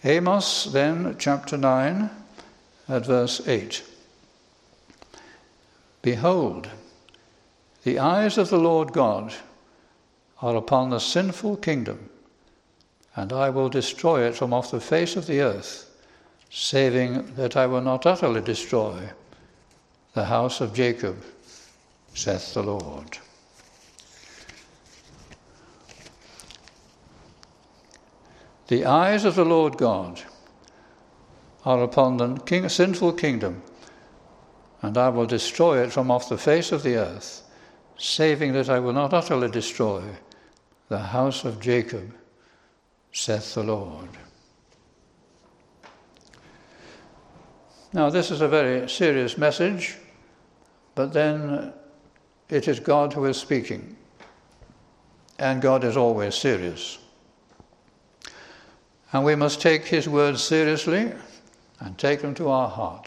Amos, then, chapter 9, at verse 8. Behold, the eyes of the Lord God are upon the sinful kingdom, and I will destroy it from off the face of the earth, saving that I will not utterly destroy the house of Jacob, saith the Lord. The eyes of the Lord God are upon the sinful kingdom, and I will destroy it from off the face of the earth, saving that I will not utterly destroy the house of Jacob, saith the Lord. Now, this is a very serious message, but then it is God who is speaking, and God is always serious. And we must take his words seriously and take them to our heart.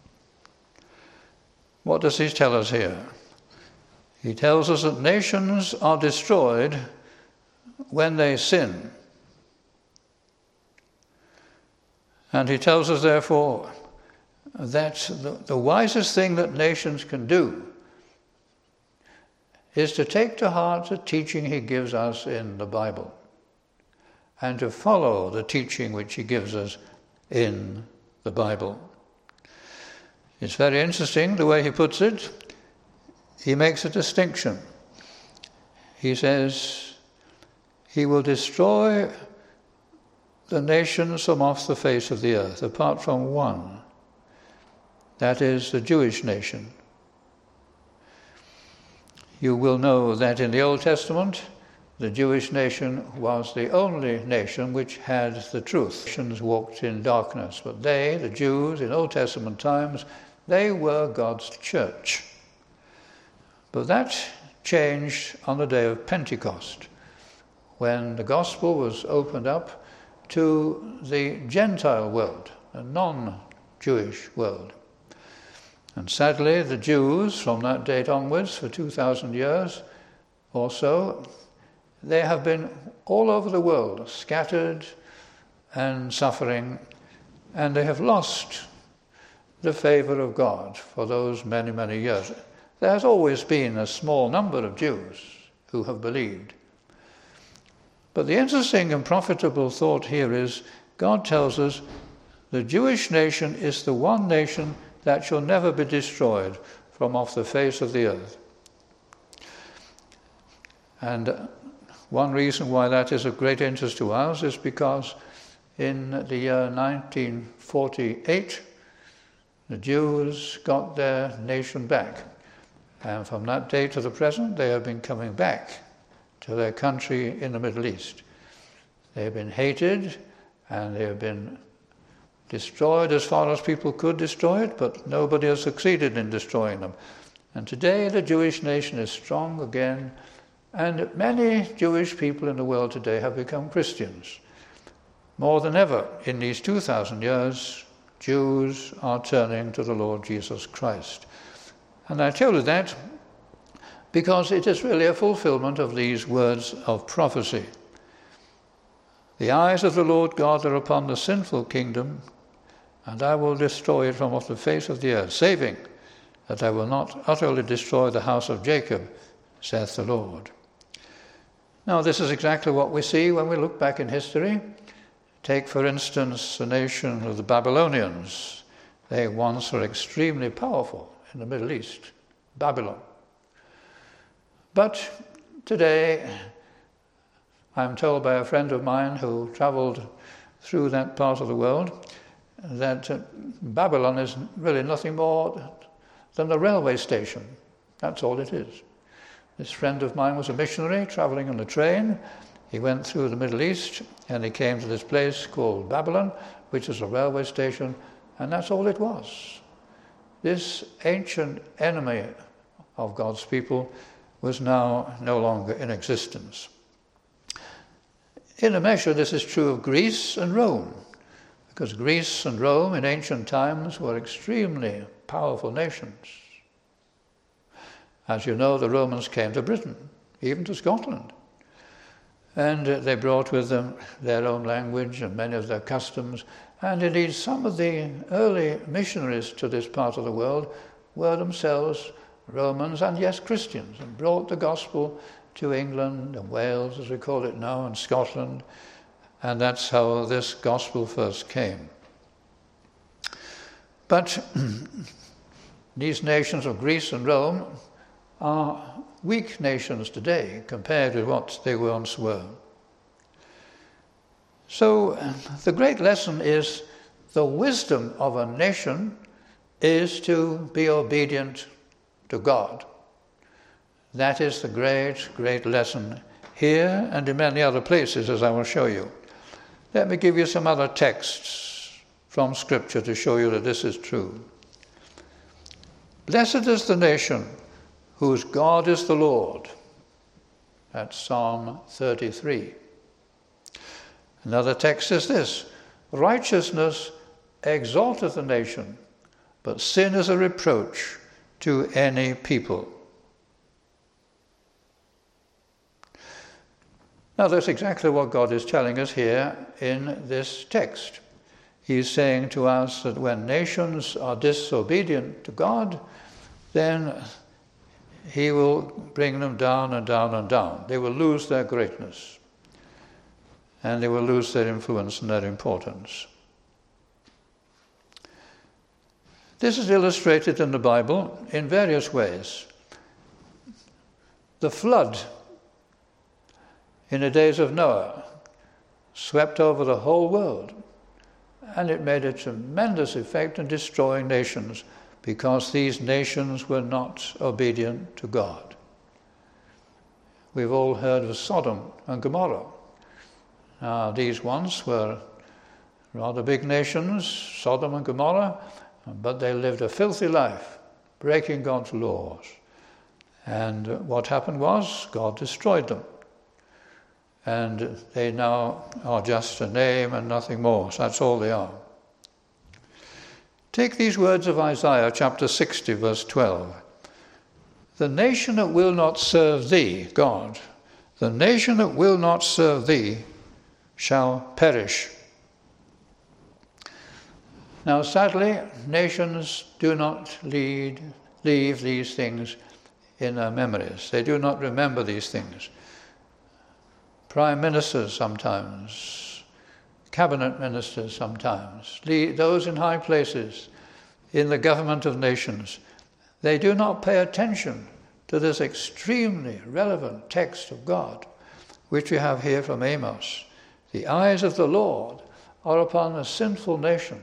What does he tell us here? He tells us that nations are destroyed when they sin. And he tells us, therefore, that the wisest thing that nations can do is to take to heart the teaching he gives us in the Bible, and to follow the teaching which he gives us in the Bible. It's very interesting the way he puts it. He makes a distinction. He says, he will destroy the nations from off the face of the earth, apart from one. That is the Jewish nation. You will know that in the Old Testament, the Jewish nation was the only nation which had the truth. Nations walked in darkness, but they, the Jews, in Old Testament times, they were God's church. But that changed on the day of Pentecost, when the gospel was opened up to the Gentile world, a non-Jewish world. And sadly, the Jews, from that date onwards, for 2,000 years or so, they have been all over the world, scattered and suffering, and they have lost the favor of God for those many, many years. There has always been a small number of Jews who have believed. But the interesting and profitable thought here is, God tells us the Jewish nation is the one nation that shall never be destroyed from off the face of the earth. And one reason why that is of great interest to us is because in the year 1948, the Jews got their nation back. And from that day to the present, they have been coming back to their country in the Middle East. They have been hated, and they have been destroyed as far as people could destroy it, but nobody has succeeded in destroying them. And today the Jewish nation is strong again, and many Jewish people in the world today have become Christians. More than ever in these 2,000 years, Jews are turning to the Lord Jesus Christ. And I tell you that because it is really a fulfillment of these words of prophecy. The eyes of the Lord God are upon the sinful kingdom, and I will destroy it from off the face of the earth, saving that I will not utterly destroy the house of Jacob, saith the Lord. Now, this is exactly what we see when we look back in history. Take, for instance, the nation of the Babylonians. They once were extremely powerful in the Middle East, Babylon. But today, I'm told by a friend of mine who traveled through that part of the world that Babylon is really nothing more than a railway station. That's all it is. This friend of mine was a missionary traveling on a train. He went through the Middle East and he came to this place called Babylon, which is a railway station, and that's all it was. This ancient enemy of God's people was now no longer in existence. In a measure, this is true of Greece and Rome, because Greece and Rome in ancient times were extremely powerful nations. As you know, the Romans came to Britain, even to Scotland. And they brought with them their own language and many of their customs. And indeed, some of the early missionaries to this part of the world were themselves Romans and, yes, Christians, and brought the gospel to England and Wales, as we call it now, and Scotland. And that's how this gospel first came. But these nations of Greece and Rome are weak nations today compared with what they once were. So the great lesson is the wisdom of a nation is to be obedient to God. That is the great, great lesson here and in many other places, as I will show you. Let me give you some other texts from Scripture to show you that this is true. Blessed is the nation whose God is the Lord. That's Psalm 33. Another text is this: righteousness exalteth a nation, but sin is a reproach to any people. Now that's exactly what God is telling us here in this text. He's saying to us that when nations are disobedient to God, then he will bring them down and down and down. They will lose their greatness, and they will lose their influence and their importance. This is illustrated in the Bible in various ways. The flood in the days of Noah swept over the whole world, and it made a tremendous effect in destroying nations because these nations were not obedient to God. We've all heard of Sodom and Gomorrah. Now, these ones were rather big nations, Sodom and Gomorrah, but they lived a filthy life, breaking God's laws. And what happened was God destroyed them. And they now are just a name and nothing more. So that's all they are. Take these words of Isaiah chapter 60, verse 12. The nation that will not serve thee, God, the nation that will not serve thee shall perish. Now, sadly, nations do not leave these things in their memories. They do not remember these things. Prime ministers sometimes, cabinet ministers sometimes, those in high places in the government of nations, they do not pay attention to this extremely relevant text of God, which we have here from Amos. The eyes of the Lord are upon a sinful nation.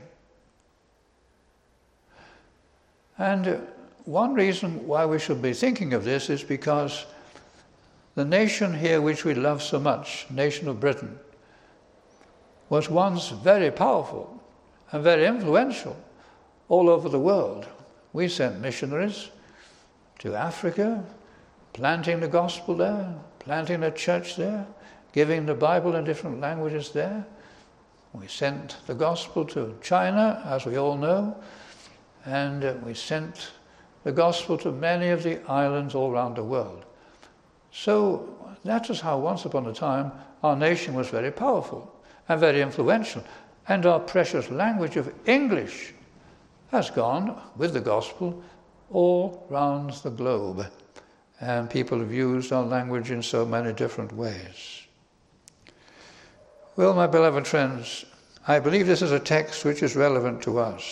And one reason why we should be thinking of this is because the nation here which we love so much, nation of Britain, was once very powerful and very influential all over the world. We sent missionaries to Africa, planting the gospel there, planting a church there, giving the Bible in different languages there. We sent the gospel to China, as we all know, and we sent the gospel to many of the islands all around the world. So that is how once upon a time our nation was very powerful and very influential. And our precious language of English has gone with the gospel all round the globe. And people have used our language in so many different ways. Well, my beloved friends, I believe this is a text which is relevant to us.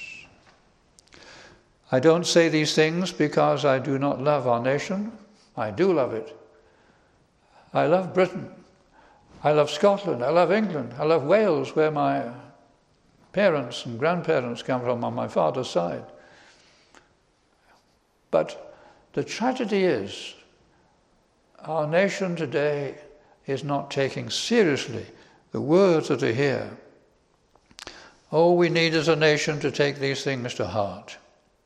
I don't say these things because I do not love our nation. I do love it. I love Britain. I love Scotland. I love England. I love Wales, where my parents and grandparents come from on my father's side. But the tragedy is our nation today is not taking seriously the words that are here. All we need as a nation to take these things to heart.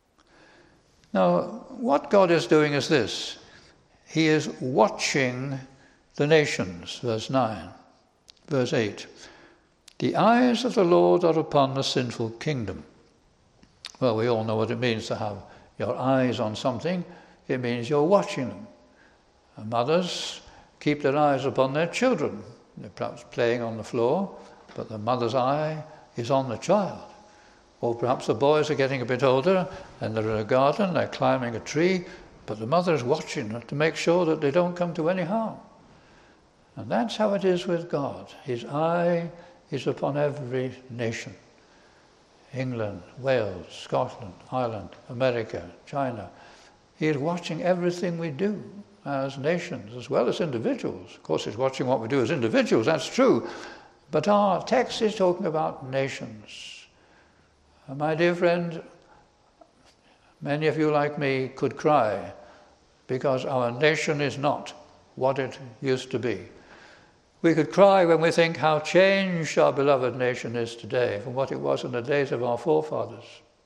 Now, what God is doing is this. He is watching the nations, verse 9. Verse 8. The eyes of the Lord are upon the sinful kingdom. Well, we all know what it means to have your eyes on something. It means you're watching them. And mothers keep their eyes upon their children. They're perhaps playing on the floor, but the mother's eye is on the child. Or perhaps the boys are getting a bit older and they're in a garden, they're climbing a tree, but the mother is watching to make sure that they don't come to any harm. And that's how it is with God. His eye is upon every nation. England, Wales, Scotland, Ireland, America, China. He is watching everything we do as nations as well as individuals. Of course, he's watching what we do as individuals, that's true. But our text is talking about nations. And my dear friend, many of you like me could cry because our nation is not what it used to be. We could cry when we think how changed our beloved nation is today from what it was in the days of our forefathers.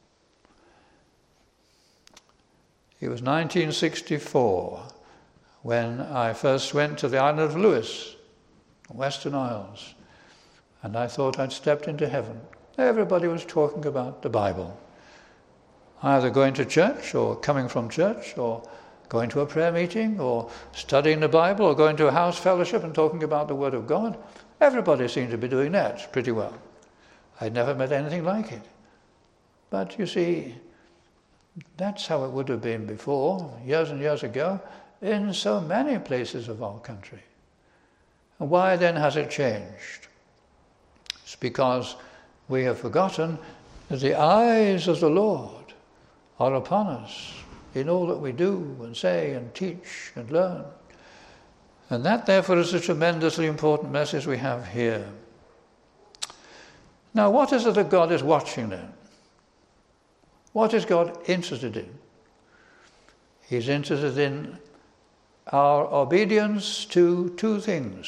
It was 1964 when I first went to the island of Lewis, Western Isles, and I thought I'd stepped into heaven. Everybody was talking about the Bible, either going to church or coming from church or going to a prayer meeting or studying the Bible or going to a house fellowship and talking about the Word of God. Everybody seemed to be doing that pretty well. I'd never met anything like it. But you see, that's how it would have been before, years and years ago, in so many places of our country. And why then has it changed? It's because we have forgotten that the eyes of the Lord are upon us in all that we do and say and teach and learn. And that, therefore, is a tremendously important message we have here. Now, what is it that God is watching then? What is God interested in? He's interested in our obedience to two things.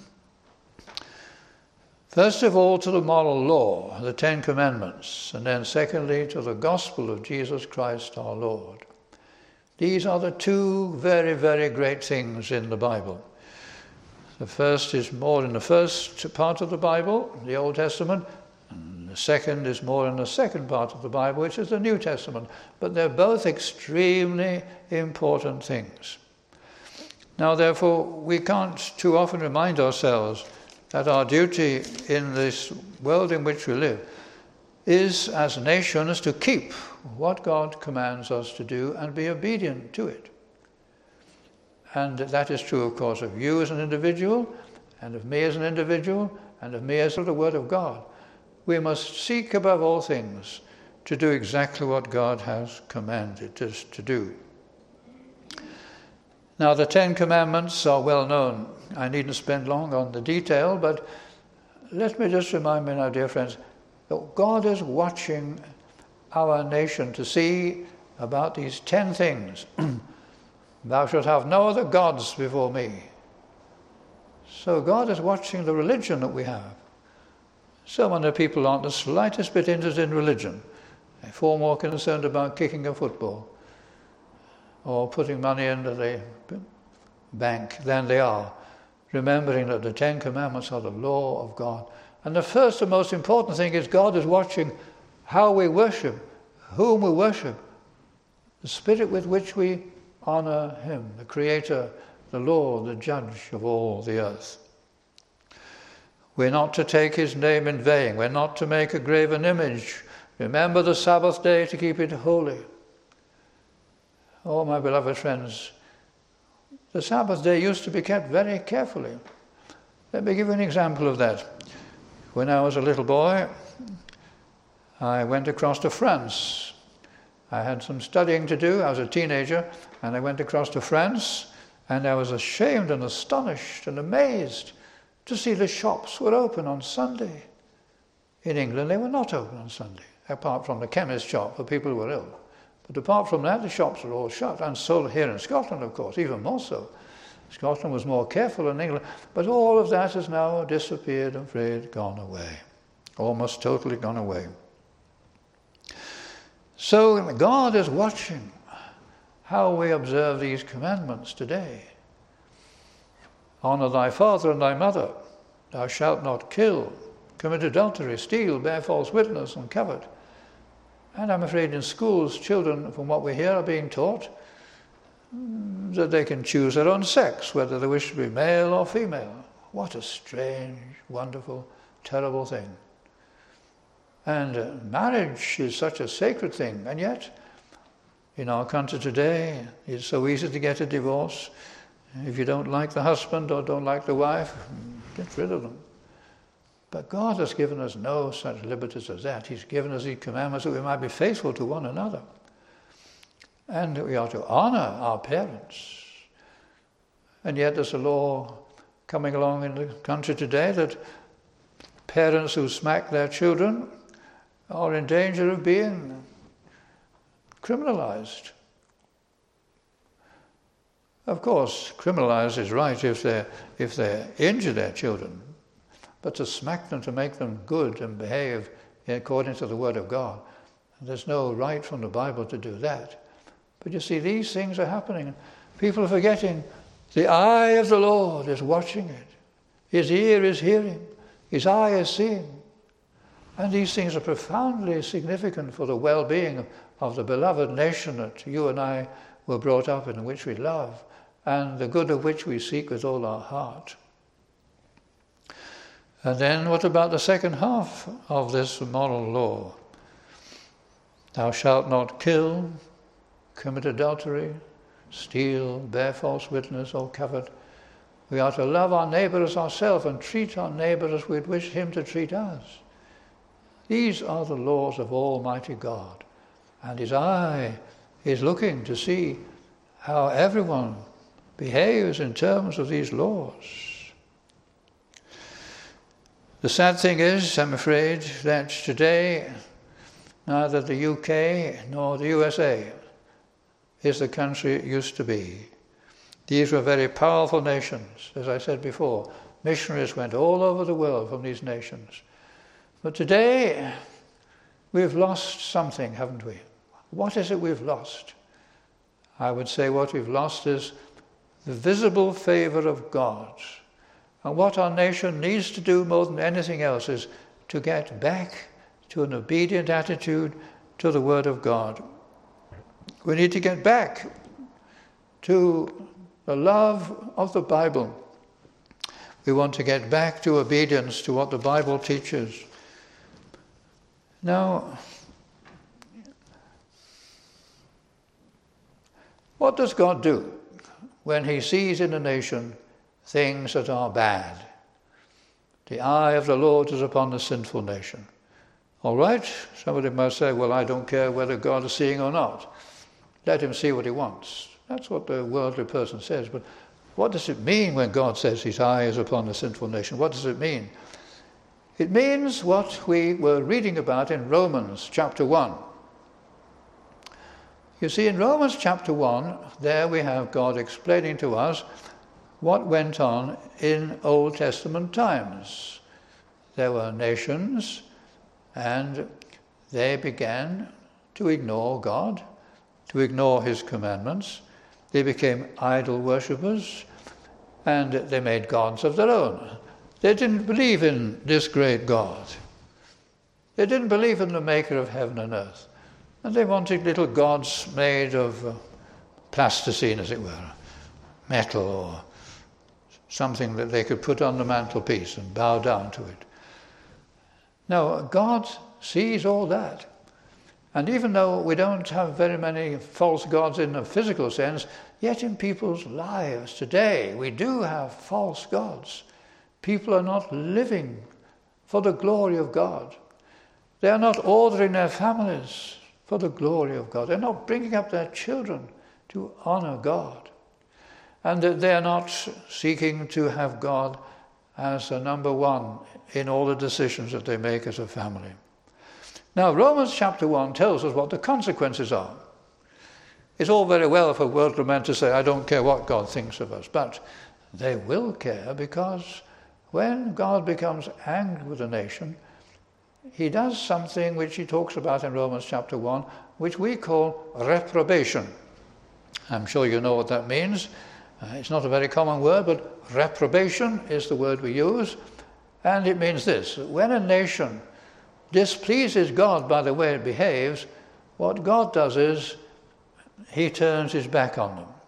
First of all, to the moral law, the Ten Commandments, and then secondly, to the gospel of Jesus Christ our Lord. These are the two very, very great things in the Bible. The first is more in the first part of the Bible, the Old Testament, and the second is more in the second part of the Bible, which is the New Testament. But they're both extremely important things. Now, therefore, we can't too often remind ourselves that our duty in this world in which we live is, as nations, to keep what God commands us to do and be obedient to it. And that is true, of course, of you as an individual, and of me as an individual, and of me as the Word of God. We must seek above all things to do exactly what God has commanded us to do. Now, the Ten Commandments are well known. I needn't spend long on the detail, but let me just remind me now, dear friends, that God is watching our nation to see about these 10 things. Thou shalt have no other gods before me. So God is watching the religion that we have. So many people aren't the slightest bit interested in religion. They're far more concerned about kicking a football or putting money into the bank than they are remembering that the Ten Commandments are the law of God. And the first and most important thing is God is watching how we worship, whom we worship, the spirit with which we honor him, the Creator, the Lord, the Judge of all the earth. We're not to take his name in vain. We're not to make a graven image. Remember the Sabbath day to keep it holy. Oh, my beloved friends, the Sabbath day used to be kept very carefully. Let me give you an example of that. When I was a little boy, I went across to France. I had some studying to do. I was a teenager, and I went across to France, and I was ashamed and astonished and amazed to see the shops were open on Sunday. In England, they were not open on Sunday, apart from the chemist shop for people who were ill. But apart from that, the shops were all shut, and so here in Scotland, of course, even more so. Scotland was more careful than England, but all of that has now disappeared, I'm afraid, gone away. Almost totally gone away. So God is watching how we observe these commandments today. Honor thy father and thy mother. Thou shalt not kill, commit adultery, steal, bear false witness, and covet. And I'm afraid in schools, children, from what we hear, are being taught that they can choose their own sex, whether they wish to be male or female. What a strange, wonderful, terrible thing. And marriage is such a sacred thing, and yet in our country today it's so easy to get a divorce. If you don't like the husband or don't like the wife, get rid of them. But God has given us no such liberties as that. He's given us these commandments that we might be faithful to one another. And we are to honor our parents. And yet there's a law coming along in the country today that parents who smack their children are in danger of being criminalized. Of course, criminalized is right if they injure their children, but to smack them, to make them good and behave according to the Word of God, there's no right from the Bible to do that. But you see, these things are happening. People are forgetting the eye of the Lord is watching it. His ear is hearing. His eye is seeing. And these things are profoundly significant for the well-being of the beloved nation that you and I were brought up in, which we love, and the good of which we seek with all our heart. And then what about the second half of this moral law? Thou shalt not kill, commit adultery, steal, bear false witness, or covet. We are to love our neighbour as ourselves and treat our neighbour as we'd wish him to treat us. These are the laws of Almighty God. And his eye is looking to see how everyone behaves in terms of these laws. The sad thing is, I'm afraid, that today neither the UK nor the USA is the country it used to be. These were very powerful nations. As I said before, missionaries went all over the world from these nations. But today, we've lost something, haven't we? What is it we've lost? I would say what we've lost is the visible favor of God. And what our nation needs to do more than anything else is to get back to an obedient attitude to the Word of God. We need to get back to the love of the Bible. We want to get back to obedience to what the Bible teaches. Now, what does God do when he sees in a nation things that are bad? The eye of the Lord is upon the sinful nation. All right, somebody might say, well, I don't care whether God is seeing or not. Let him see what he wants. That's what the worldly person says. But what does it mean when God says his eye is upon the sinful nation? What does it mean? It means what we were reading about in Romans chapter 1. You see, in Romans chapter 1, there we have God explaining to us what went on in Old Testament times. There were nations, and they began to ignore God, to ignore his commandments. They became idol worshippers, and they made gods of their own. They didn't believe in this great God. They didn't believe in the maker of heaven and earth. And they wanted little gods made of plasticine, as it were, metal or something that they could put on the mantelpiece and bow down to it. Now, God sees all that. And even though we don't have very many false gods in a physical sense, yet in people's lives today we do have false gods. People are not living for the glory of God. They are not ordering their families for the glory of God. They're not bringing up their children to honor God. And they are not seeking to have God as the number one in all the decisions that they make as a family. Now, Romans chapter 1 tells us what the consequences are. It's all very well for worldly men to say, I don't care what God thinks of us, but they will care, because when God becomes angry with a nation, he does something which he talks about in Romans chapter 1, which we call reprobation. I'm sure you know what that means. It's not a very common word, but reprobation is the word we use. And it means this: when a nation displeases God by the way it behaves, what God does is he turns his back on them.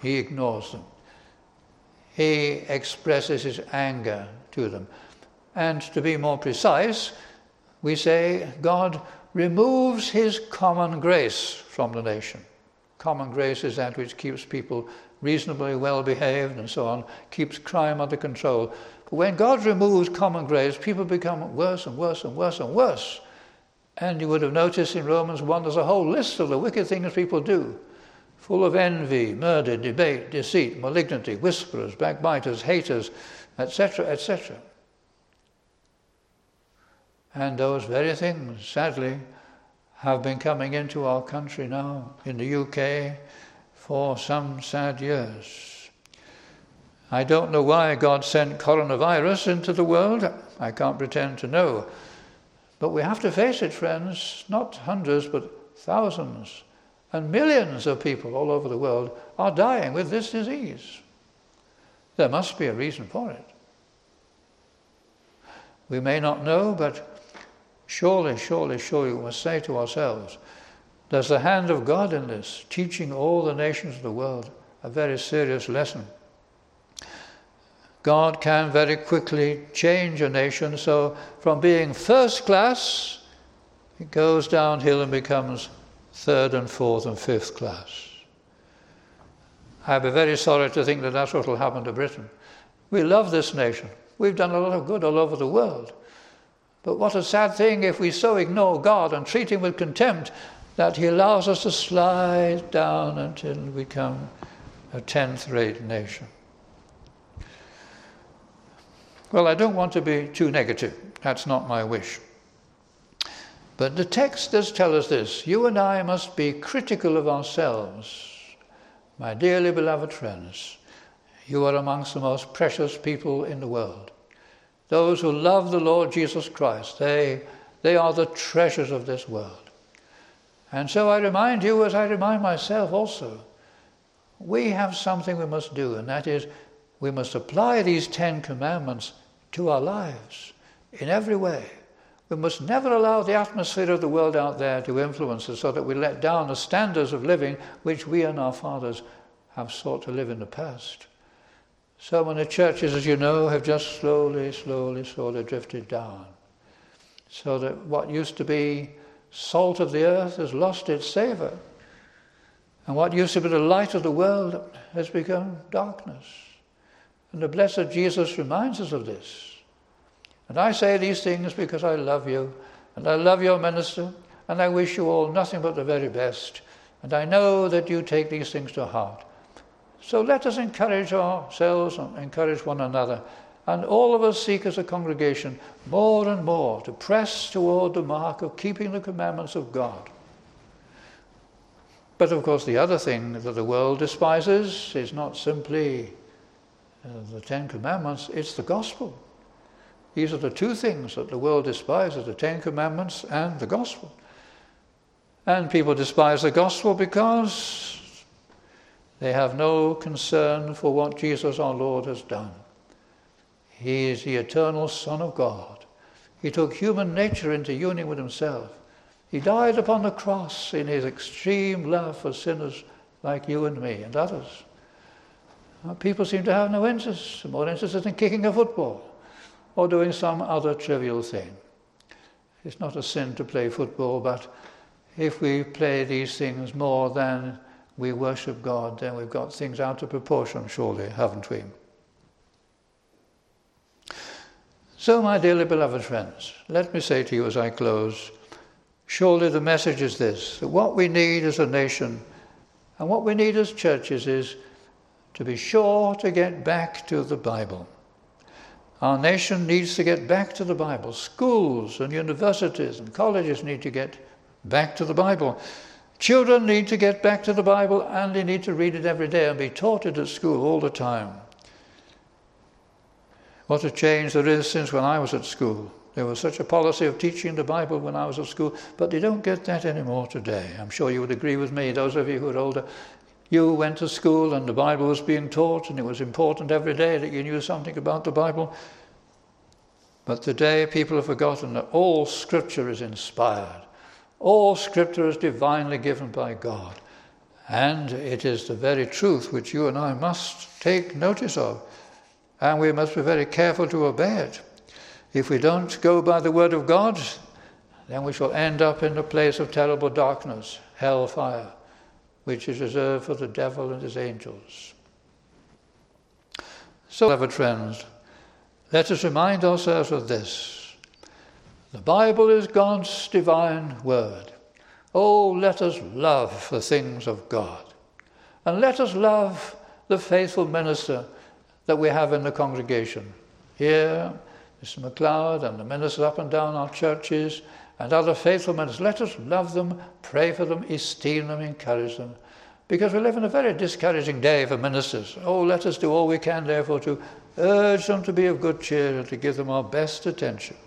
He ignores them. He expresses his anger to them. And to be more precise, we say God removes his common grace from the nation. Common grace is that which keeps people reasonably well behaved and so on, keeps crime under control. But when God removes common grace, people become worse and worse and worse and worse. And you would have noticed in Romans 1 there's a whole list of the wicked things people do, full of envy, murder, debate, deceit, malignity, whisperers, backbiters, haters, etc., etc. And those very things, sadly, have been coming into our country now, in the UK, for some sad years. I don't know why God sent coronavirus into the world. I can't pretend to know. But we have to face it, friends, not hundreds, but thousands and millions of people all over the world are dying with this disease. There must be a reason for it. We may not know, but surely, surely, surely we must say to ourselves, there's the hand of God in this, teaching all the nations of the world a very serious lesson. God can very quickly change a nation, so from being first class, it goes downhill and becomes third and fourth and fifth class. I'd be very sorry to think that that's what will happen to Britain. We love this nation. We've done a lot of good all over the world. But what a sad thing if we so ignore God and treat him with contempt that he allows us to slide down until we become a 10th-rate nation. Well, I don't want to be too negative. That's not my wish. But the text does tell us this. You and I must be critical of ourselves. My dearly beloved friends, you are amongst the most precious people in the world. Those who love the Lord Jesus Christ, they are the treasures of this world. And so I remind you, as I remind myself also, we have something we must do, and that is we must apply these 10 commandments to our lives in every way. We must never allow the atmosphere of the world out there to influence us so that we let down the standards of living which we and our fathers have sought to live in the past. So many churches, as you know, have just slowly drifted down. So that what used to be salt of the earth has lost its savour. And what used to be the light of the world has become darkness. And the blessed Jesus reminds us of this. And I say these things because I love you, and I love your minister, and I wish you all nothing but the very best. And I know that you take these things to heart. So let us encourage ourselves and encourage one another. And all of us seek as a congregation more and more to press toward the mark of keeping the commandments of God. But of course the other thing that the world despises is not simply the 10 commandments, it's the gospel. These are the two things that the world despises, the 10 commandments and the gospel. And people despise the gospel because they have no concern for what Jesus our Lord has done. He is the eternal Son of God. He took human nature into union with himself. He died upon the cross in his extreme love for sinners like you and me and others. People seem to have no interest, more interested in kicking a football or doing some other trivial thing. It's not a sin to play football, but if we play these things more than we worship God, then we've got things out of proportion, surely, haven't we? So, my dearly beloved friends, let me say to you as I close, surely the message is this, that what we need as a nation and what we need as churches is to be sure to get back to the Bible. Our nation needs to get back to the Bible. Schools and universities and colleges need to get back to the Bible. Children need to get back to the Bible, and they need to read it every day and be taught it at school all the time. What a change there is since when I was at school. There was such a policy of teaching the Bible when I was at school, but they don't get that anymore today. I'm sure you would agree with me, those of you who are older. You went to school and the Bible was being taught, and it was important every day that you knew something about the Bible. But today people have forgotten that all Scripture is inspired. All Scripture is divinely given by God. And it is the very truth which you and I must take notice of, and we must be very careful to obey it. If we don't go by the word of God, then we shall end up in the place of terrible darkness, hellfire, which is reserved for the devil and his angels. So, beloved friends, let us remind ourselves of this. The Bible is God's divine word. Oh, let us love the things of God. And let us love the faithful minister that we have in the congregation. Here, Mr. MacLeod and the ministers up and down our churches and other faithful ministers. Let us love them, pray for them, esteem them, encourage them. Because we live in a very discouraging day for ministers. Oh, let us do all we can, therefore, to urge them to be of good cheer and to give them our best attention.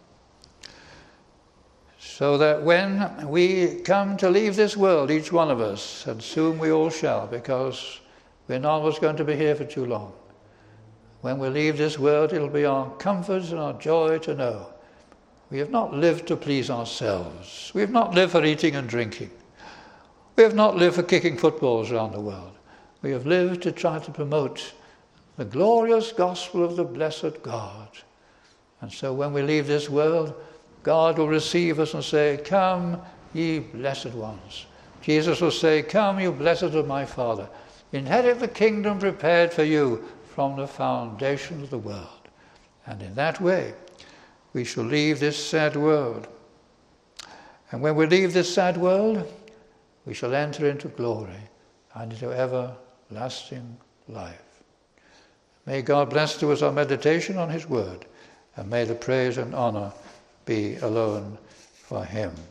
So that when we come to leave this world, each one of us, and soon we all shall, because we're not always going to be here for too long. When we leave this world, it'll be our comfort and our joy to know we have not lived to please ourselves. We have not lived for eating and drinking. We have not lived for kicking footballs around the world. We have lived to try to promote the glorious gospel of the blessed God. And so when we leave this world, God will receive us and say, "Come, ye blessed ones." Jesus will say, "Come, you blessed of my Father. Inherit the kingdom prepared for you from the foundation of the world." And in that way, we shall leave this sad world. And when we leave this sad world, we shall enter into glory and into everlasting life. May God bless to us our meditation on his word, and may the praise and honor be alone for him.